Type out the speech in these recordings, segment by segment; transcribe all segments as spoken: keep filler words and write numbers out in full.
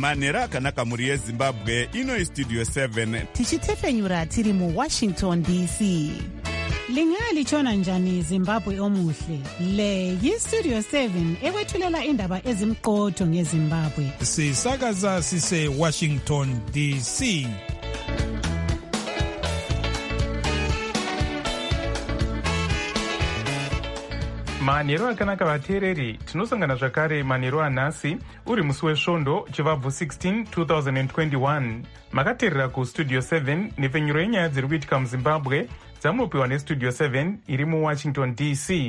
manhero akanaka mhuri yezimbabwe. Ino istudio seven tichitefenyura tiri muwashington D C. Lingalitshona njani Zimbabwe omuhle? Le yistudio seven ekwethulela indaba ezimqotho ngeZimbabwe. Sisakaza sise Washington D C. Manhero akanaka vateereri, tinosangana zvakare manhero anhasi uri musi wesvondo chivabvu sixteen twenty twenty-one. Makateerera kustudio seven nepfenyuro yenyaya dziri kuitika muZimbabwe dzamunopiwa nestudio seven iri muwashington D C.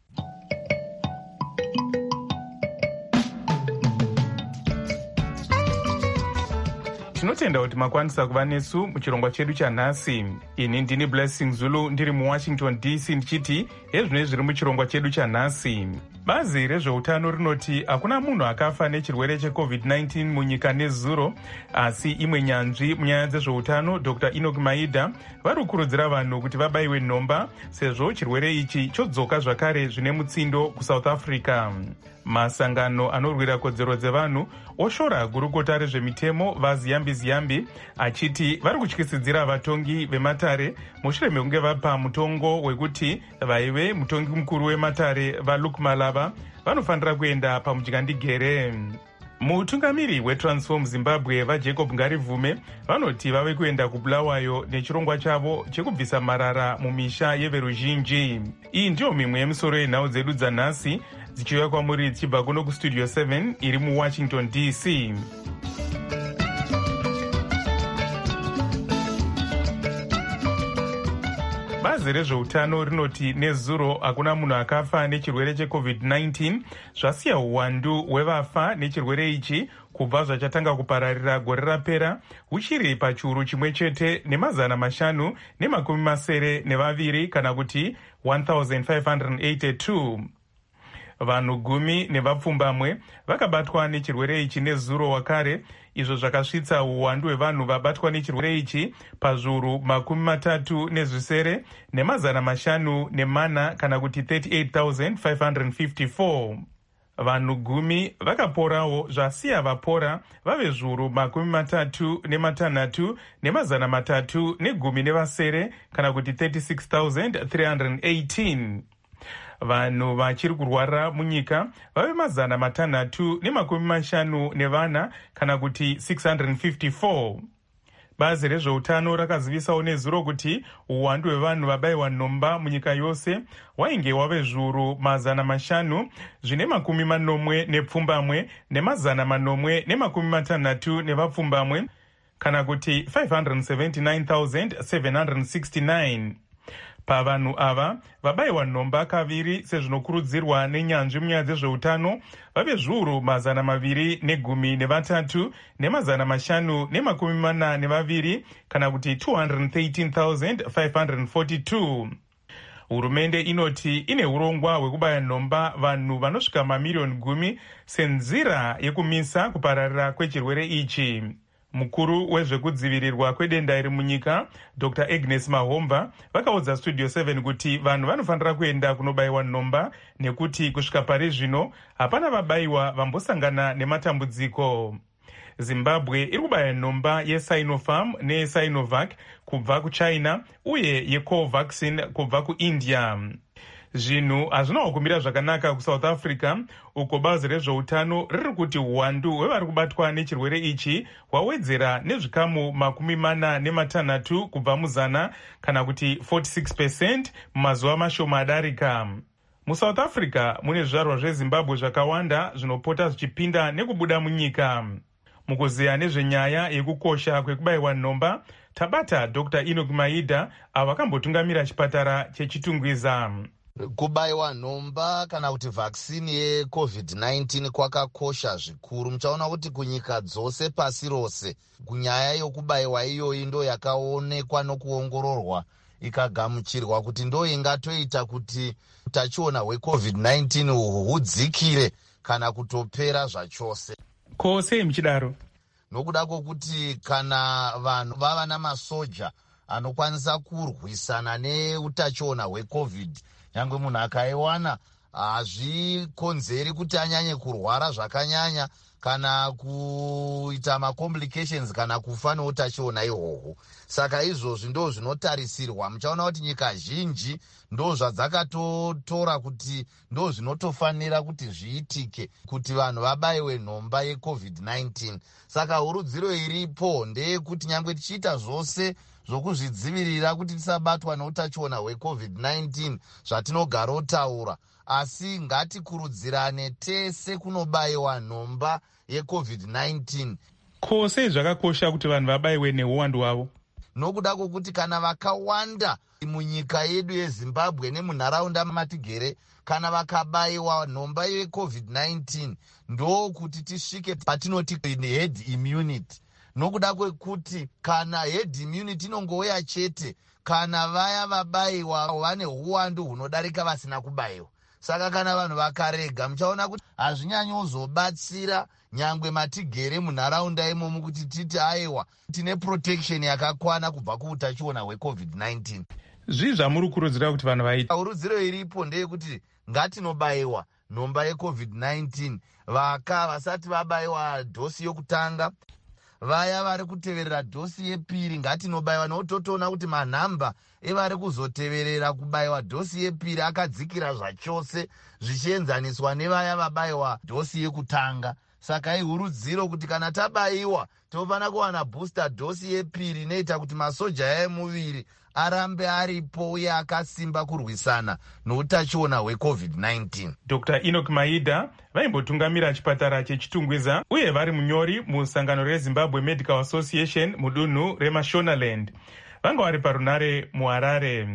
Tinotenda kuti makwanisa kuva nesu muchirongwa chedu chanhasi. Ini ndini Blessing Zulu ndiri muwashington D C ndichiti hezvino zviri muchirongwa chedu chanhasi. Bazi rezveutano rinoti hakuna munhu akafa nechirwere checovid nineteen munyika nezuro, asi imwe nyanzvi munyaya dzezveutano Doctor Enoch Maida vari kukurudzira vanhu kuti vabayiwe nhomba sezvo chirwere ichi chodzoka zvakare zvine mutsindo kuSouth Africa. Masangano anorwira kodzero dzevanhu oshora gurukota rezvemitemo vaZiyambi Ziyambi achiti vari kutyisidzira vatongi vematare mushure mekunge vapa mutongo wekuti vaive mutongi mukuru wematare vaLuke Malava vanofanira kuenda pamudyandegere. Mutungamiri weTransform Zimbabwe vaJacob Ngarivume vanoti vave kuenda kuBulawayo nechirongwa chavo chekubvisa marara mumisha yeveruzhinji. Iyi ndiyo mimwe yemisoro yenhau dzedu dzanhasi dzichiuya kwamuri dzichibva kuno kustudio seven iri muWashington D C. Bazi rezveutano rinoti nezuro hakuna munhu akafa nechirwere checovid nineteen, zvasiya uwandu hwevafa nechirwere ichi kubva zvachatanga kupararira gore rapera huchiri pachiuru chimwe chete nemazana mashanu nemakumi masere nevaviri kana kuti one thousand five hundred eighty-two. Vanhu gumi nevapfumbamwe vakabatwa nechirwere ichi nezuro wakare, izvo zvakasvitsa uwandu hwevanhu vabatwa nechirwere ichi pazviuru makumi matatu nezvisere nemazana mashanu nemana kana kuti thirty-eight thousand five hundred fifty-four. Vanhu gumi vakaporawo zvasiya vapora vave zviuru makumi matatu nematanhatu nemazana matatu negumi nevasere kana kuti thirty-six thousand three hundred eighteen. Vanhu vachiri kurwara munyika vave mazana matanhatu nemakumi mashanu nevana kana kuti six hundred fifty-four. Bazi rezveutano rakazivisawo nezuro kuti uwandu hwevanhu vabayiwa nhomba munyika yose wainge wave zviuru mazana mashanu zvine makumi manomwe nepfumbamwe nemazana manomwe nemakumi matanhatu nevapfumbamwe kana kuti five hundred seventy-nine thousand seven hundred sixty-nine. Pavanhu ava vabayiwa nhomba kaviri sezvinokurudzirwa nenyanzvi munyaya dzezveutano vave zviuru mazana maviri negumi nevatatu nemazana mashanu nemakumi mana nevaviri kana kuti two hundred thirteen thousand five hundred forty-two. Hurumende inoti ine urongwa hwekubaya nhomba vanhu vanosvika mamiriyoni gumi senzira yekumisa kupararira kwechirwere ichi. Mukuru wezvekudzivirirwa kwedenda iri munyika Doctor Agnes Mahomba vakaudza studio seven kuti vanhu vanofanira kuenda kunobayiwa nhomba nekuti kusvika pari zvino hapana vabayiwa vambosangana nematambudziko. Zimbabwe iri kubaya nhomba yeSinopharm neSinovac kubva kuChina uye yeCovaxin kubva kuIndia. Zvinhu hazvinawo kumira zvakanaka kuSouth Africa, uko bazi rezveutano riri kuti uwandu hwevari kubatwa nechirwere ichi hwawedzera nezvikamu makumi mana nematanhatu kubva muzana kana kuti forty-six percent mumazuva mashoma adarika. MuSouth Africa mune zvizvarwa zveZimbabwe zvakawanda zvinopota zvichipinda nekubuda munyika. Mukuziya nezvenyaya yekukosha kwekubayiwa nhomba, tabata Doctor Enoch Maida ava akambotungamira chipatara chechitungwiza. Kubayiwa nhomba kana kuti vaccine yecovid nineteen kwakakosha zvikuru. Muchaona kuti kunyika dzose pasi rose kunyaya yokubayiwa iyoyi ndo yakaonekwa nokuongororwa ikagamuchirwa kuti ndo ingatoita kuti utachiona hwecovid nineteen hudzikire kana kutopera zvachose. Kose muchidaro nokuda kwokuti kana vanhu vava namasoja anokwanisa kurwisana neutachiona hwecovid, nyangwe munhu akaiwana hazvikonzeri kuti anyanye kurwara zvakanyanya kana kuita macomplications kana kufa neutachiona ihwohwo. Saka izvozvi ndo zvinotarisirwa. Muchaona kuti nyika zhinji ndo zvadzakatotora kuti ndo zvinotofanira kuti zviitike kuti vanhu vabayiwe nhomba yecovid nineteen. Saka urudziro iripo ndeyekuti nyangwe tichiita zvose zvokuzvidzivirira kuti tisabatwa neutachiona hwecovid nineteen zvatinogara otaura, asi ngatikurudzirane tese kunobayiwa nhomba yecovid nineteen. Ko sei zvakakosha kuti vanhu vabayiwe neuwandu hwavo? Nokuda kwokuti kana vakawanda munyika yedu yeZimbabwe nemunharaunda matigere kana vakabayiwa nhomba yecovid nineteen ndo kuti tisvike patinoti herd immunity. Nokuda kwekuti kana herd immunity inongouya chete kana vaya vabayiwa vane uwandu hunodarika vasina kubayiwa. Saka kana vanhu vakarega muchaona kuti hazvinyanyi kuzobatsira nyangwe matigere munharaunda imomo kuti titi aiwa tine protection yakakwana kubva kuutachiona hwecovid nineteen. Zvii zvamuri kurudzira kuti vanhu vaite? Urudziro iripo ndeyekuti ngatinobayiwa nhomba yecovid nineteen. Vaka vasati vabayiwa dhosi yokutanga, vaya vari kuteverera dhosi yepiri ngatinobayiwa, nototoona kuti manhamba evari kuzoteverera kubayiwa dhosi yepiri akadzikira zvachose zvichienzaniswa nevaya vabayiwa dhosi yekutanga. Saka ihurudziro kuti kana tabayiwa tinofanira kuwana booster dhosi yepiri inoita kuti masoja emuviri arambe aripo uye akasimba kurwisana noutachiona hwecovid nineteen. Doctor Enoch Maida vaimbotungamira chipatara chechitungwiza uye vari munyori musangano reZimbabwe Medical Association mudunhu reMashonaland. Vanga vari parunare muHarare.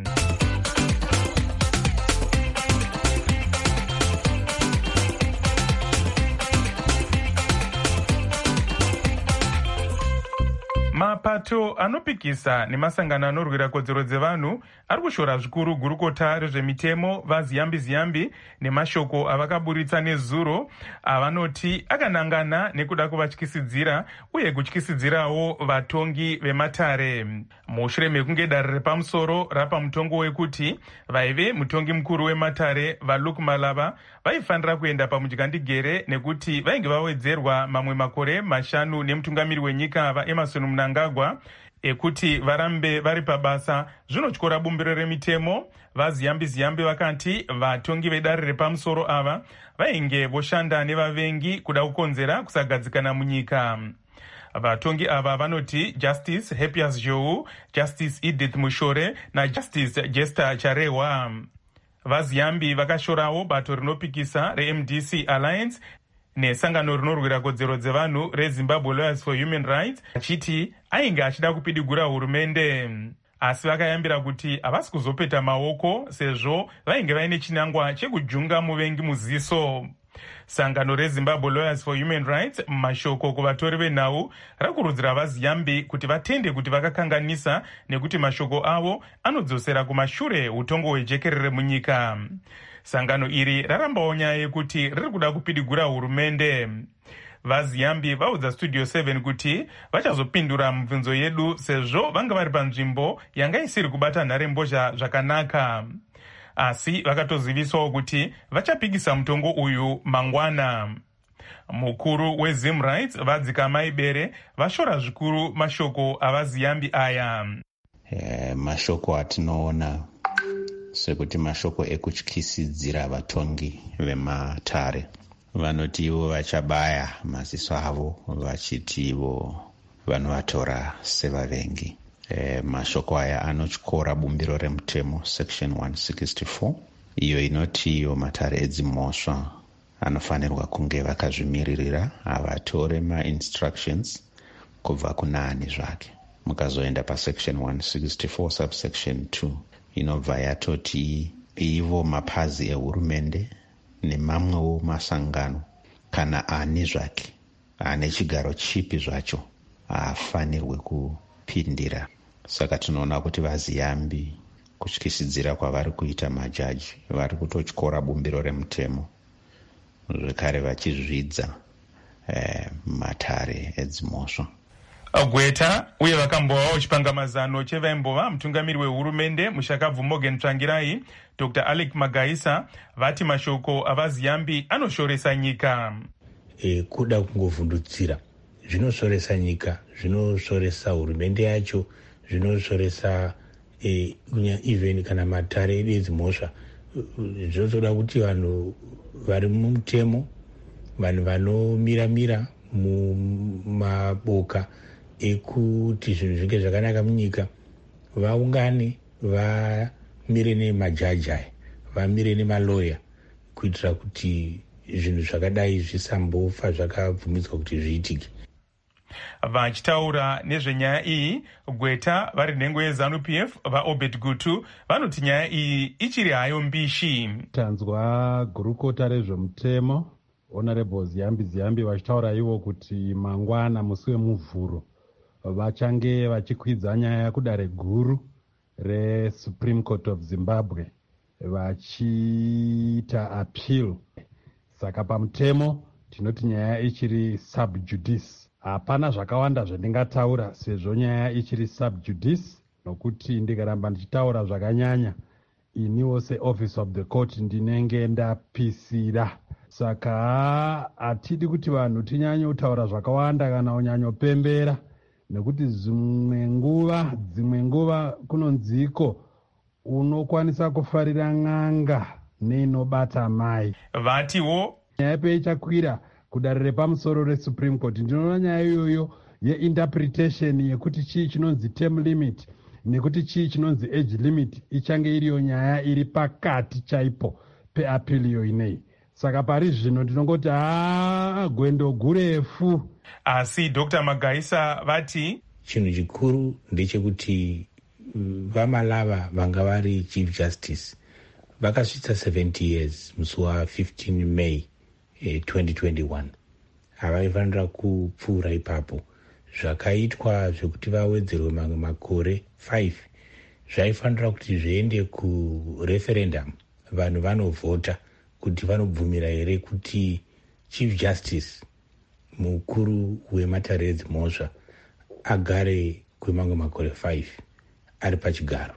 Mapato anopikisa nemasangano anorwira kodzero dzevanhu ari kushora zvikuru gurukota rezvemitemo vaZiyambi Ziyambi nemashoko avakaburitsa nezuro avanoti akanangana nekuda kuvatyisidzira uye kutyisidzirawo vatongi vematare. Mushure mekunge dare repamusoro rapa mutongo wekuti vaive mutongi mukuru wematare vaLuke Malava vaifanira kuenda pamudyandigere nekuti vainge vawedzerwa mamwe makore mashanu nemutungamiri wenyika vaEmmerson Mnangagwa ekuti varambe vari pabasa. Zvinotyora bumbiro remitemo vaZiyambi Ziyambi vakati vatongi vedare repamusoro ava vainge voshanda nevavengi kuda kukonzera kusagadzikana munyika. Vatongi ava vanoti Justice Happias Jou, Justice Edith Mushore naJustice Jester Charewa. VaZiyambi vakashorawo bato rinopikisa reM D C Alliance nesangano rinorwira kodzero dzevanhu reZimbabwe Lawyers for Human Rights achiti ainge achida kupidigura hurumende, asi vakayambira kuti havasi kuzopeta maoko sezvo vainge vaine chinangwa chekujunga muvengi muziso. Sangano reZimbabwe Lawyers for Human Rights mashoko kuvatori venhau rakurudzira vaZiyambi kuti vatende kuti vakakanganisa nekuti mashoko avo anodzosera kumashure utongo hwejekerere munyika. Sangano iri rarambawo nyaya yekuti riri kuda kupidigura hurumende. VaZiyambi vaudza Studio seven kuti vachazopindura mibvunzo yedu sezvo vanga vari panzvimbo yanga isiri kubata nharembozha zvakanaka, asi vakatozivisawo kuti vachapikisa mutongo uyu mangwana. Mukuru weZim Rights vadzika maibere vashora zvikuru mashoko avaZiyambi aya. E, mashoko atinoona sekuti mashoko ekutyisidzira vatongi vematare vanoti ivo vachabaya maziso avo vachiti ivo vanovatora sevavengi. E, mashoko aya anotyora bumbiro remutemo section one sixty-four iyo inoti iyo matare edzimhosva anofanirwa kunge vakazvimiririra avatore ma-instructions kubva kuna ani zvake. Mukazoenda pasection one sixty-four subsection two inobva yatoti ivo mapazi ehurumende nemamwewo masangano kana ani zvake ane chigaro chipi zvacho haafanirwe kupindira. Saka tinoona kuti vaZiyambi kutyisidzira kwavari kuita majaji vari kutotyora bumbiro remutemo zvekare vachizvidza eh, matare edzimhosva. Gweta uye vakambovawo chipangamazano chevaimbova mutungamiri wehurumende mushakabvu Morgan Tsvangirai Doctor Alec Magaisa vati mashoko avaziyambi anoshoresa nyika. E, kuda kungovhundutsira zvinoshoresa nyika, zvinoshoresa hurumende yacho, zvinoshoresa e, even kana matare edzi mhosva. Zvinotoda kuti vanhu vari mumutemo, vanhu vanomiramira mumaboka ekuti zvinhu zvinge zvakanaka munyika vaungane, vamire nemajaji aya, vamire nemaloya kuitira kuti zvinhu zvakadai zvisambofa zvakabvumidzwa kuti zviitike. Vachitaura nezvenyaya iyi, Gweta vari nhengo yeZANU P F vaObed Gutu vanoti nyaya iyi ichiri hayo mbishi. Tanzwa gurukota rezvemutemo Honorable Ziyambi Ziyambi vachitaura ivo kuti mangwana musi wemuvhuro vachange vachikwidza nyaya kudare guru reSupreme Court of Zimbabwe vachiita appeal. Saka pamutemo tinoti nyaya ichiri sub judice. Hapana zvakawanda zvandingataura sezvo nyaya ichiri sub judice, nokuti ndikaramba ndichitaura zvakanyanya iniwo seoffice of the court ndinenge ndapisira. Saka hatidi kuti vanhu tinyanye kutaura zvakawanda kana unyanyopembera, nekuti dzimwe nguva dzimwe nguva kunonziko unokwanisa kufarira n'anga neinobata mai. Vatiwo nyaya peichakwira kudare repamusoro reSupreme Court, ndinoona nyaya iyoyo yeinterpretation yekuti chii chinonzi term limit nekuti chii chinonzi age limit ichange iriyo nyaya iri pakati chaipo peapiliyo inei. Saka pari zvino ndinongoti haa gwendo gurefu. Asi Doctor Magaisa vati chinhu chikuru ndechekuti vamalava vanga vari Chief Justice vakasvitsa seventy years musi wa15 May eh, twenty twenty-one. Havaifanira kupfuura ipapo. Zvakaitwa zvekuti vawedzerwe mamwe makore five zvaifanira kuti zviende kureferendum, vanhu vanovhota kuti vanobvumira here kuti Chief Justice mukuru wematare edzimhosva agare kwemamwe makore five ari pachigaro.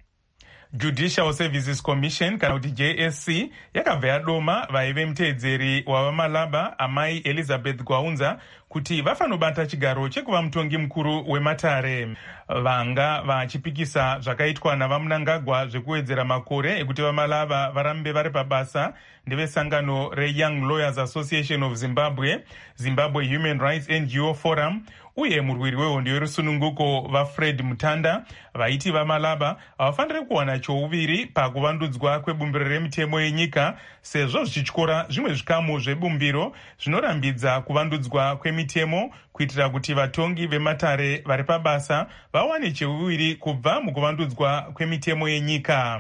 Judicial Services Commission kana kuti J S C yakabva yadoma vaive muteedzeri wavamalaba amai Elizabeth Gwaunza kuti vafanobata chigaro chekuva mutongi mukuru wematare. Vanga vachipikisa zvakaitwa navamunangagwa zvekuwedzera makore ekuti vamalava varambe vari pabasa ndevesangano reYoung Lawyers Association of Zimbabwe, Zimbabwe Human Rights N G O Forum uye murwiri wehondo yerusununguko vaFred Mutanda vaiti vamalaba havafaniri kuwana chouviri pakuvandudzwa kwebumbiro remitemo yenyika sezvo zvichityora zvimwe zvikamu zvebumbiro zvinorambidza kuvandudzwa kwemitemo kuitira kuti vatongi vematare vari pabasa vawane cheuviri kubva mukuvandudzwa kwemitemo yenyika.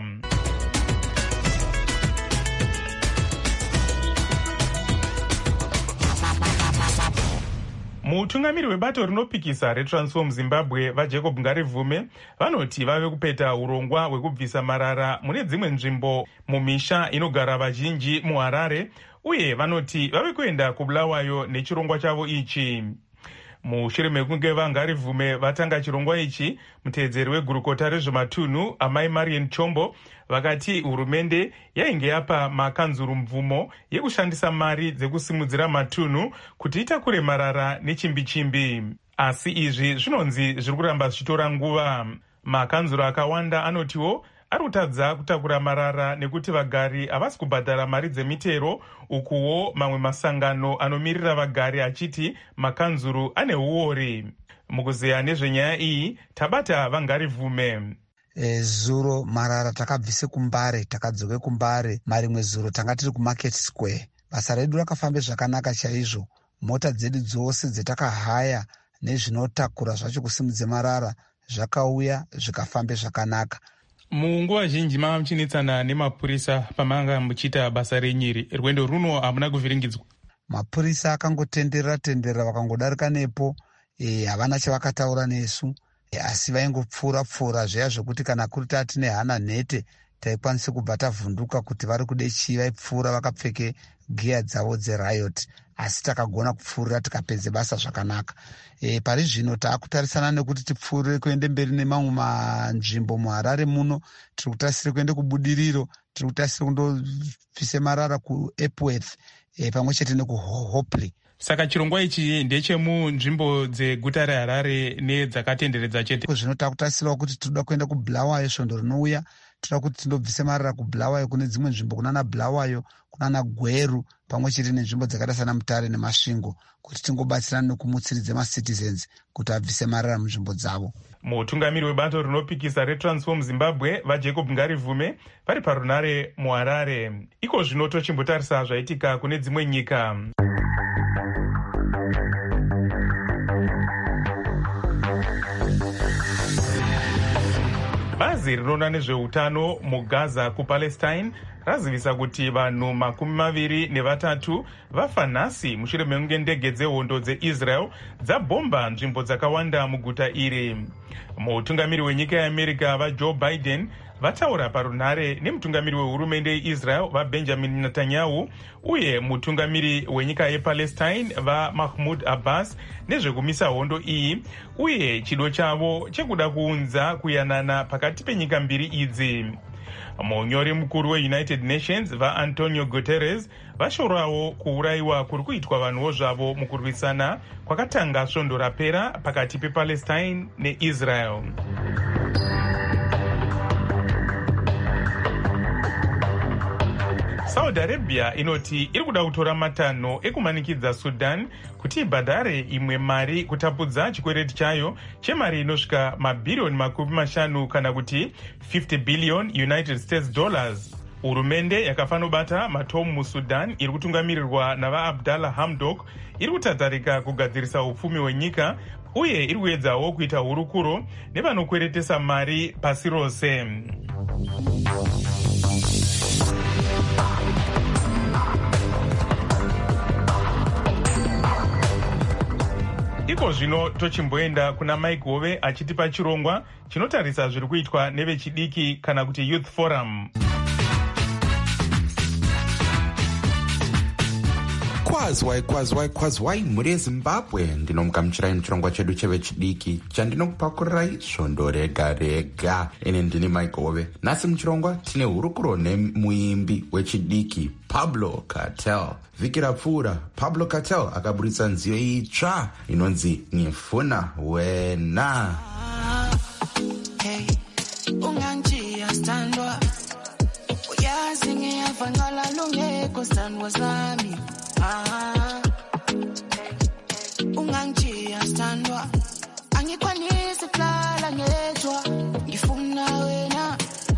Mutungamiri webato rinopikisa reTransform Zimbabwe vaJacob Ngarivume vanoti vave kupeta urongwa hwekubvisa marara mune dzimwe nzvimbo mumisha inogara vazhinji muHarare, uye vanoti vave kuenda kubulawayo nechirongwa chavo ichi. Mushure mekunge vaNgarivume vatanga chirongwa ichi, muteedzeri wegurukota rezvematunhu amai Marian Chombo vakati hurumende yainge yapa makanzuru mvumo yekushandisa mari dzekusimudzira matunhu kuti itakure marara nechimbi-chimbi. Asi izvi zvinonzi zviri kuramba zvichitora nguva. Makanzuru akawanda anotiwo ari kutadza kutakura marara nekuti vagari havasi kubhadhara mari dzemitero, ukuwo mamwe masangano anomirira vagari achiti makanzuru ane uori. Mukuzeya nezvenyaya iyi tabata vaNgarivume. E, zuro marara takabvise kuMbare, takadzoke kuMbare, marimwe zuro tanga tiri kuMarket Square. Basa redu rakafambe zvakanaka chaizvo. Mota dzedu dzose dzetakahaya nezvinotakura zvacho kusimudze marara zvakauya zvikafambe zvakanaka. Munguva zhinji mava muchinetsana nemapurisa pamanga muchiita basa renyiri. Rwendo runo hamuna kuvhiringidzwa. Mapurisa akangotenderera tenderera vakangodarika nepo, e, havana chavakataura nesu. Asi vaingopfuura pfuura zveya zvokuti kana kuri tati nehana nhete taikwanise kubva tavhunduka kuti vari kude chii. Vaipfuura vakapfeke giya dzavo dzeriot. asi takagona kupfuurira tikapedze basa zvakanaka. E, pari zvino taakutarisana nekuti tipfuurire kuende mberi nemamwe manzvimbo muHarare muno. Tiri kutarisira kuende kubudiriro, tiri kutarisira kundobvise marara kuEpworth e, pamwe chete nekuHopley. Saka chirongwa ichi ndechemunzvimbo dzeguta reHarare nedzakatenderedza chete. Zvino takutarisirawo kuti tinoda kuenda kuBulawayo svondo rinouya, toda kuti tindobvise marara kuBulawayo kune dzimwe nzvimbo kunana Bulawayo, kunana Gweru, pamwe chete nenzvimbo dzakaita sana Mutare neMasvingo, kuti tingobatsirana nekumutsiridza macitizens kuti abvise marara munzvimbo dzavo. Mutungamiri webato rinopikisa reTransform Zimbabwe vaJacob Ngarivume vari parunare muHarare. Iko zvino tochimbotarisa zvaitika kune dzimwe nyika. Bazi rinoona nezveutano muGaza kuPalestine razivisa kuti vanhu makumi maviri nevatatu vafa nhasi mushure mekunge ndege dzehondo dzeIsrael dzabhomba nzvimbo dzakawanda muguta iri. Mutungamiri wenyika yeAmerica vaJoe Biden vataura parunhare nemutungamiri wehurumende yeIsrael vaBenjamin Netanyahu uye mutungamiri wenyika yePalestine vaMahmoud Abbas nezvekumisa hondo iyi uye chido chavo chekuda kuunza kuyanana pakati penyika mbiri idzi. Munyori mukuru weUnited Nations vaAntonio Guterres vashorawo kuurayiwa kuri kuitwa vanhuwo zvavo mukurwisana kwakatanga svondo rapera pakati pePalestine neIsrael. Saudi Arabia inoti iri kuda kutora matanho ekumanikidza Sudan kuti ibhadhare imwe mari kutapudza chikwereti chayo chemari inosvika mabhirioni makumi mashanu kana kuti fifty billion United States dollars. Hurumende yakafanobata matomu muSudan iri kutungamirirwa navaAbdallah Hamdok iri kutatarika kugadzirisa upfumi hwenyika uye iri kuedzawo kuita hurukuro nevanokweretesa mari pasi rose. Iko zvino tochimboenda kuna Mike Hove achitipa chirongwa chinotarisa zviri kuitwa nevechidiki kana kuti Youth Forum. Kwazwai kwazwai kwazwai mhuri yeZimbabwe, ndinomugamuchirai muchirongwa chedu chevechidiki chandinokupakurai svondo rega rega. Ine ndini Mike Hove. Nhasi muchirongwa tine hurukuro nemuimbi wechidiki Pablo Cartel. Vhiki rapfuura Pablo Cartel akaburitsa nziyo itsva inonzi Ngifuna Wena. Hey, unganjia standwa uyazi ngiyavangala lungeko standwa zami. Ah, unganjia standwa angikwanisi kulala ngedwa ngifuna wena.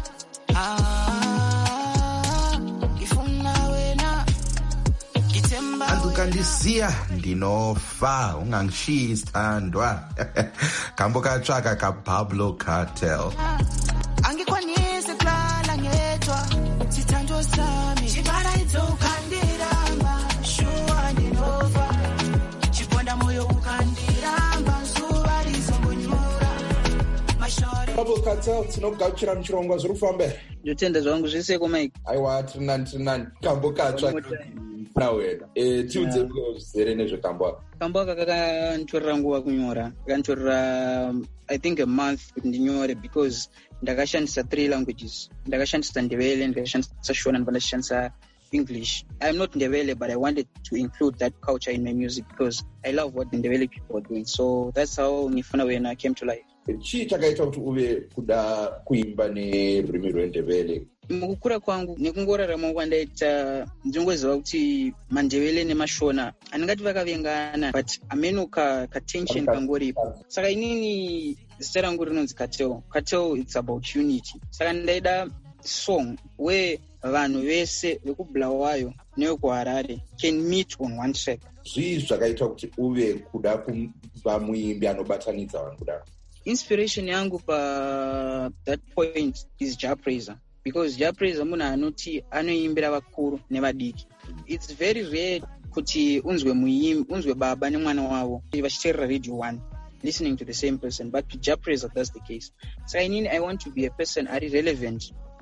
Ah, ngifuna wena kitemba andukandisiya ndinofa ungangishiyi standwa. Kambo katsvaka kaPablo Cartel. angikwanisi kulala ngedwa sithandwa sami chibara idzokhandiramba shuwa ndinofa chiponda moyo ukhandiramba zuva rizombonyura mashore. Pablo Cartel tinogamuchira muchirongwa zviri kufamba. Ndotenda zvangu zvese komike. Aiwa tiri nani tiri nani. Kambo katsva na wena. Eh tiudze zvizere nezvekambo. Kambo aka kakantorera nguva kunyora. Kakantorera I think a month kuti ndinyore because ndakashandisa three languages. Ndakashandisa Ndebele, ndakashandisa Shona, ndakashandisa English. I'm not Ndebele, but I wanted to include that culture in my music because I love what the Ndebele people are doing. So that's how Ngifuna Wena came to life. Chii chakaita kuti uve kuda kuimba nerurimi rweNdebele? Mukukura kwangu nekungorarama kwandaita ndinongoziva kuti maNdebele neMashona andingati vakavengana but ameno ka, ka tension kangoripo. Saka inini zita rangu rinonzi Cartel. Cartel, it's about unity. Saka ndaida song where vanhu vese vekubulawayo nevekuHarare can meet on one track. Zvii zvakaita kuti uve kuda kuva muimbi anobatanidza vanhu kudaro? Inspiration yangu pa that point is Jah Praiser because Jah Praiser munhu anoti anoimbira vakuru nevadiki. It's very rare kuti unzwe muimbi unzwe baba nemwana wavo vachiteerera radio one listening to the same person, but to Jah Praiser that's the case. So I mean I want to be a person ari relevant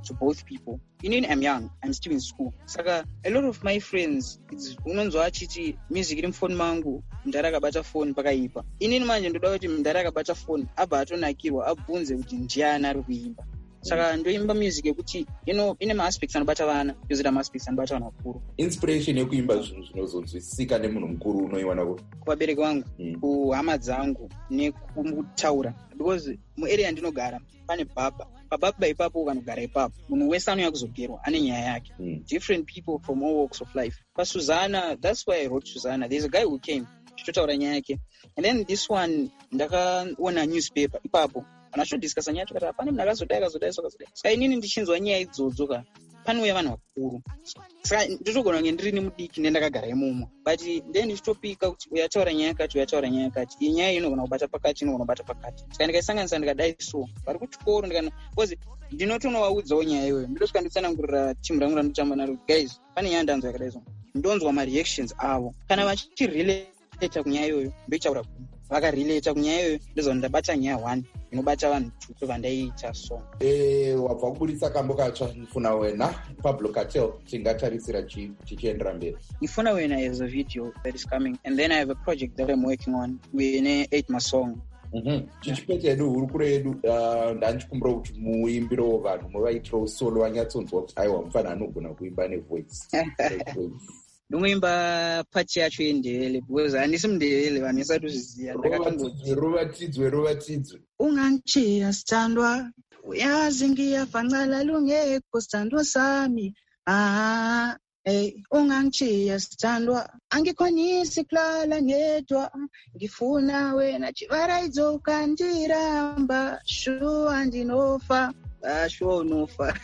to both people. Inini, I'm young, I'm still in school. Saka, a lot of my friends, it's unonzwa achiti music iri mufoni mangu, mndara akabata phone pakaipa. Inini manje ndoda kuti mndara akabata phone abva atonakirwa abvunze kuti ndiani ari kuimba. Saka ndoimba music yekuti you know ine ma-aspects anobata vana yozita ma-aspects anobata vana vakuru. Inspiration yekuimba zvinhu zvinozonzwisika nemunhu mukuru unoiwana kuti kuvabereki vangu, kuhama dzangu nekutaura, because muarea yandinogara pane baba pababa ipapo vanogara ipapo munhu wese anouya kuzogerwa ane nyaya yake. Different people from all walks of life. PaSuzana, that's why I wrote Suzana. There's a guy who came totaura nyaya yake, and then this one ndakaona newspaper ipapo anashodiscussa nyaya tikati pane munhu akazodai akazodai akazodai. Saka inini ndichinzwa nyaya idzodzo ka panouya vanhu vakuru. Saka nditogona kunge ndiri nemudiki ndendakagara imomo, but then ndichitopika kuti uyataura nyaya yakati uyataura nyaya yakati iyi nyaya inogona kubata pakati inogona kubata pakati. Saka ndikaisanganisa ndikadai so vari kuchikoro ndikana because ndinotonovaudzawo nyaya iyoyo ndidosvika nditsanangurira timu rangu randotamba naro guys pane nyaya ndanzwa yakadai so ndonzwa mareactions avo kana vachirelata kunyaya iyoyo ndoitaura ku vakarelata kunyaya iyoyo ndoziva ndabata nyaya one inobata vanhu two vandaiita so. Eh, wabva kuburitsa kambo katsva Nifuna Wena, Pablo Cartel, tingatarisira chichiendera mberi. Nifuna Wena is a video that is coming, and then I have a project that I'm working on with eight masong. Mhm. Chichipete edu urukure edu ndanchikumbira kuti muimbiro vanhu muvaitiro solo wanyatsonzwa kuti aiwa mufana anogona kuimba nevoice. Ndomuimba pati yacho yendevele because handisi mundevele vanhu vesati kuzviziva. Rovatidzwe rovatidzwe. Unganchiya sithandwa uyazi ngiyafanqala lungekho sithandwa sami. Ah hey unganchiya sithandwa angikhonisi kulala ngedwa ngifuna wena chivara idzoka ndiramba shuwa ndinofa. Ah shuwa unofa.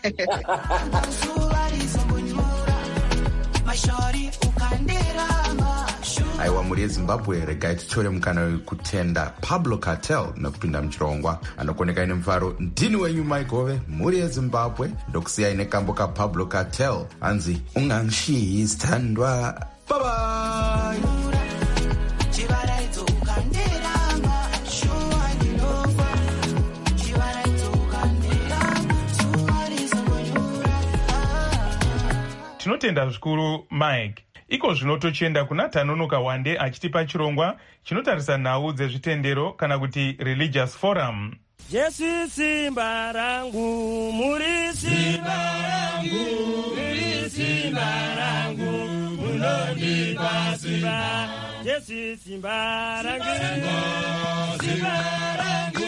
aiwa muri yezimbabwe regai tichore mukana wekutenda Pablo Cartel nekupinda muchirongwa anokoneka ine mufaro. Ndini wenyu Maigove, muri yezimbabwe, ndokusiyai nekambo kaPablo Cartel hanzi unganchiyi sithandwa. Bye bye. Tinotenda zvikuru Mike. Iko zvino tochienda kuna Tanonoka Wande achitipa chirongwa chinotarisa nhau dzezvitendero kana kuti religious forum. Jesu simba rangu, muri simba rangu, muri simba rangu, munondipa simba. Jesu simba rangu, simba rangu.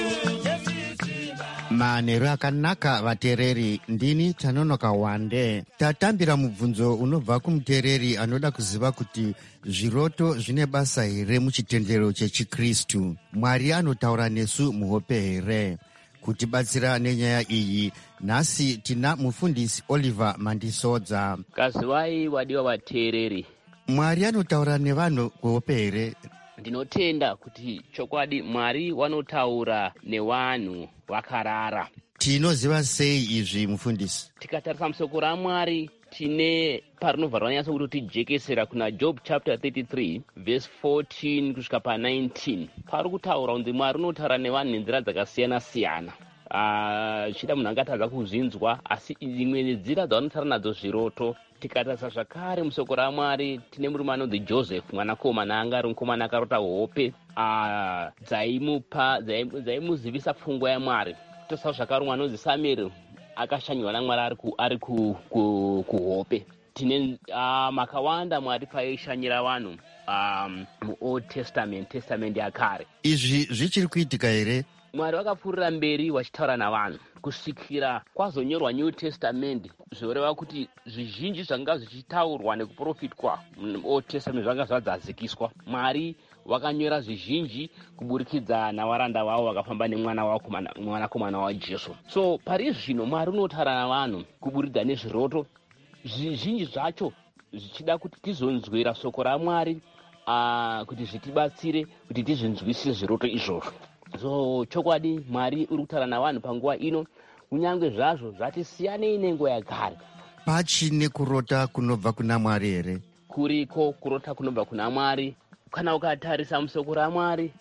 Manheru akanaka vateereri, ndini Tanonoka Wande. Tatambira mubvunzo unobva kumuteereri anoda kuziva kuti zviroto zvine basa here muchitendero chechikristu. Mwari anotaura nesu muhope here? Kutibatsira nenyaya iyi nhasi tina mufundisi Oliver Mandisodza. Kazivai wadiwa vateereri. Mwari anotaura nevanhu kuhope here? Ndinotenda kuti chokwadi Mwari wanotaura nevanhu vakarara. Tinoziva sei izvi mufundisi? Tikatarisa musoko raMwari tine parinobva ranyatsa kuti tijekesera kuna Job chapter thirty-three verse fourteen kusvika pa nineteen. Pari kutaura kunzi Mwari unotaura nevanhu nenzira dzakasiyana siyana. Chida munhu angatadza kuzvinzwa, asi imwe nenzira dzavanotaura nadzo zviroto. Tikatarisa zvakare musoko raMwari tine murume anonzi Joseph, mwanakomana anga ari mukomana akarota hope dzaimupa dzaimuzivisa pfungwa yaMwari. Tosawo zvakare umwe anonzi Samuel akashanywa naMwari ari kuhope. Tine makawanda Mwari paishanyira vanhu muOld Testament, Testament yakare. Izvi zvichiri kuitika here? Mwari wakapfuurira mberi wachitaura navanhu kusvikira kwazonyorwa New Testament, zvoreva kuti zvizhinji zvanga zvichitaurwa nekuprofitwa muOld Testament zvanga zvadzadzikiswa. Mwari wakanyora zvizhinji kuburikidza navaranda vavo vakafamba nemwana wavo mwanakomana waJesu. So pari zvino Mwari unotaura navanhu kuburikidza nezviroto, zvizhinji zvacho zvichida kuti tizonzwira soko raMwari kuti zvitibatsire kuti tizvinzwisise zviroto izvozvo. So chokwadi Mwari uri kutaura navanhu panguva ino, kunyange zvazvo zvati siyanei nenguva yagare. Pachine kurota kunobva kuna Mwari here? Kuriko kurota kunobva kuna Mwari. Kana ukatarisa musoko raMwari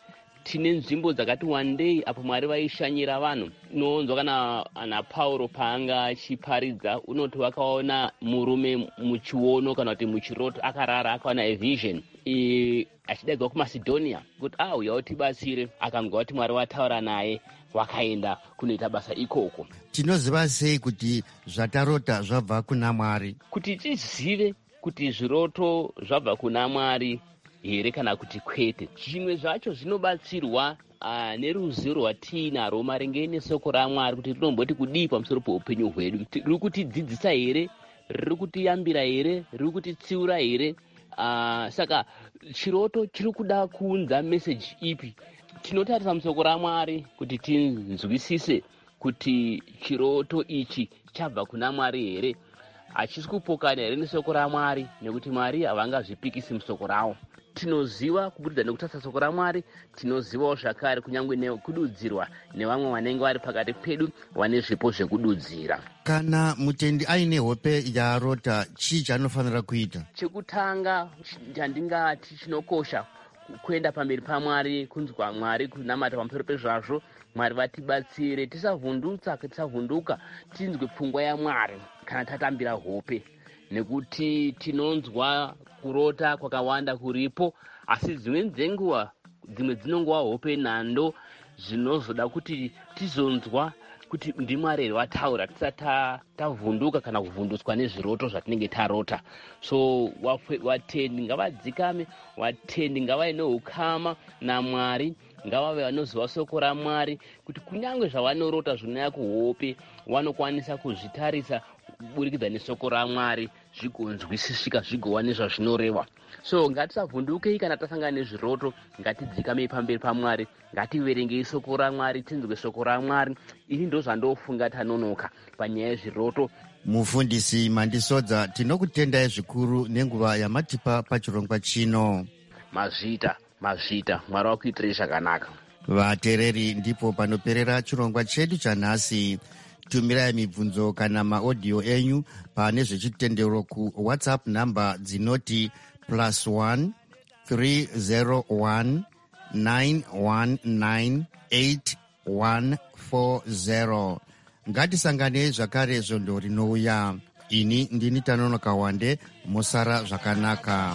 tine nzvimbo dzakati wandei apo Mwari vaishanyira vanhu. Unonzwa kana ana Pauro paanga achiparidza unoti wakaona murume muchiono kana kuti muchiroto akarara akaona avision e, achidaidzwa kuMacedonia kuti auya utibatsire, akanzwa kuti Mwari wataura naye wakaenda kunoita basa ikoko. Tinoziva sei kuti zvatarota zvabva kuna Mwari? Kuti tizive kuti zviroto zvabva kuna Mwari here kana kuti kwete. Zvimwe zvacho zvinobatsirwa uh, neruzivo rwatinarwo maringe nesoko raMwari kuti rinomboti kudii pamusoro peupenyu hwedu. Riri kutidzidzisa here? Riri kutiyambira here? Riri kutitsiura here? Uh, saka chiroto chiri kuda kuunza meseji ipi? Tinotarisa musoko raMwari kuti tinzwisise kuti chiroto ichi chabva kuna Mwari here, hachisi kupokana here nesoko raMwari, nekuti Mwari havangazvipikisi musoko rawo. Tinoziva kubudikidza nekutarisa soko raMwari, tinozivawo zvakare kunyange nekududzirwa nevamwe vanenge vari pakati pedu vane zvipo zvekududzira. Kana mutendi aine hope yaarota, chii chaanofanira kuita? Chekutanga chandingati chinokosha kuenda pamberi paMwari, kunzwa Mwari, kunamata pamusoro pezvazvo. Mwari vatibatsire, tisavhundutsa tisavhunduka, tinzwe pfungwa yaMwari kana tatambira hope, nekuti tinonzwa kurota kwakawanda kuripo, asi dzimwe dzenguva dzimwe dzinongova hope nhando zvinozoda kuti tizonzwa kuti ndiMwari here wataura tisati tavhunduka kana kuvhundutswa nezviroto zvatinenge tarota. So vatendi ngavadzikame, vatendi ngavaine ukama naMwari, ngavave vanoziva soko raMwari kuti kunyange zvavanorota zvinouya kuhope vanokwanisa kuzvitarisa kuburikidza nesoko raMwari zvigonzwisisika, zvigova nezvazvinoreva. So ngatisavhundukei kana tasangana nezviroto, ngatidzikamei pamberi paMwari, ngativerengei soko raMwari, tinzwe soko raMwari. Ini ndo zvandofunga tanonoka panyaya yezviroto. Mufundisi Mandisodza, tinokutendai zvikuru nenguva yamatipa pachirongwa chino. Mazvita mazvita, Mwari wakuitirei zvakanaka. Vateereri, ndipo panoperera chirongwa chedu chanhasi. Tumirai mibvunzo kana maaudio enyu pane zvechitendero ku WhatsApp namba dzinoti plus one three zero one nine one nine eight one four zero. Ngatisangane zvakare zvondo rinouya. Ini ndini Tanonoka Wande, musara zvakanaka.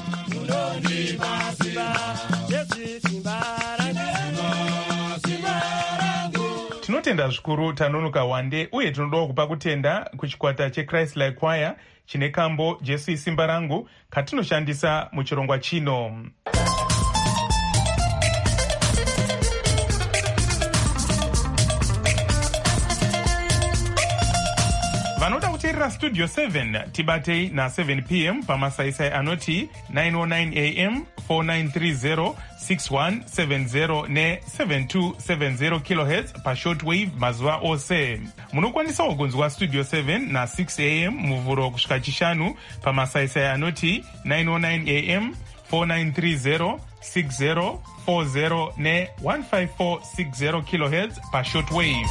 Tinotenda zvikuru Tanonoka Wande, uye tinoda kupa kutenda kuchikwata cheChrist Like Choir chine kambo Jesu isimba rangu katinoshandisa muchirongwa chino. Vanoda kuteerera Studio seven tibatei na seven p m pamasaisai anoti nine oh nine a m four nine three zero six one seven zero ne seven two seven zero kilohertz pashortwave mazuva ose. Munokwanisa kugonzwa Studio seven na six a m muvhuro kusvika chishanu pamasaisai anoti nine oh nine a m four nine three zero six zero four zero ne one five four six zero kilohertz pashortwave.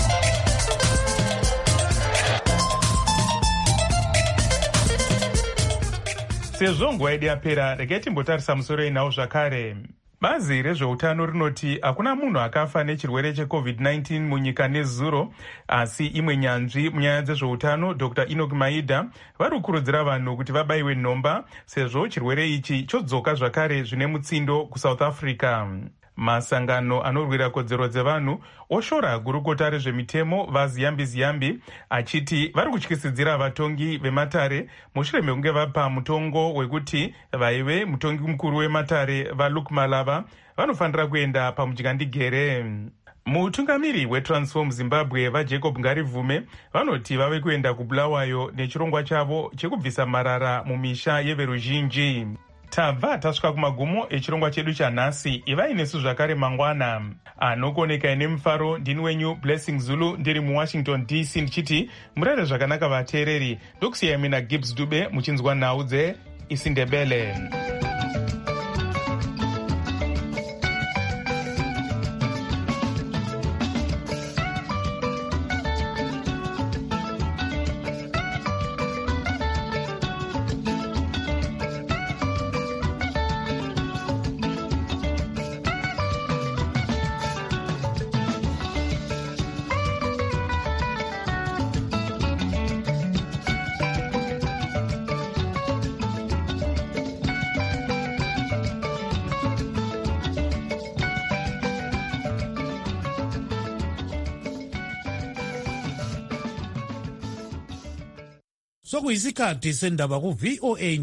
Sezvo nguva yedu yapera, regai timbotarisa musoro inawo zvakare. Bazi rezveutano rinoti hakuna munhu akafa nechirwere checovid nineteen munyika nezuro, asi imwe nyanzvi munyaya dzezveutano Dr Enoch Maida vari kukurudzira vanhu kuti vabayiwe nhomba sezvo chirwere ichi chodzoka zvakare zvine mutsindo kuSouth Africa. Masangano anorwira kodzero dzevanhu oshora gurukota rezvemitemo vaZiyambi Ziyambi achiti vari kutyisidzira vatongi vematare mushure mekunge vapa mutongo wekuti vaive mutongi mukuru wematare vaLuke Malava vanofanira kuenda pamudyandigere. Mutungamiri weTransform Zimbabwe vaJacob Ngarivhume vanoti vave kuenda kuBulawayo nechirongwa chavo chekubvisa marara mumisha yeveruzhinji. Tabva tasvika kumagumo echirongwa chedu chanhasi. Ivai nesu zvakare mangwana. Anokuoneka ine mufaro ndini wenyu Blessing Zulu ndiri muWashington D C ndichiti murere zvakanaka vateereri. Ndokusiyai mina Gibbs Dube muchinzwa nhau dzeIsindebele. sokuyisikhathi sendaba ku-V O A